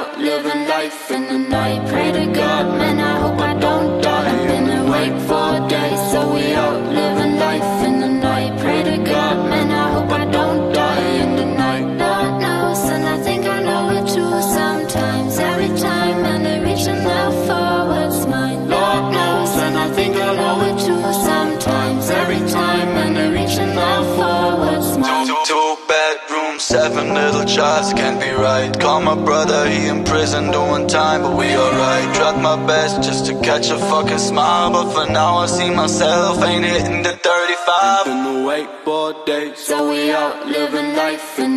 out living life in the night. Pray to God, man, I hope I don't die. I've been awake for days, so we out living life in the night. Pray to God, man, I hope I don't die in the night. Lord knows, and I think I know it too sometimes. Every time, and they're reaching out for what's mine. Lord knows, and I think I know it too sometimes. Every time, and they're reaching out for what's mine. Two bedrooms, 7 little jobs, can't be right. Call my brother, he in prison doing time, but we alright. Tried my best just to catch a fucking smile, but for now I see myself ain't hitting the 35. Been awake for days, so we out living life in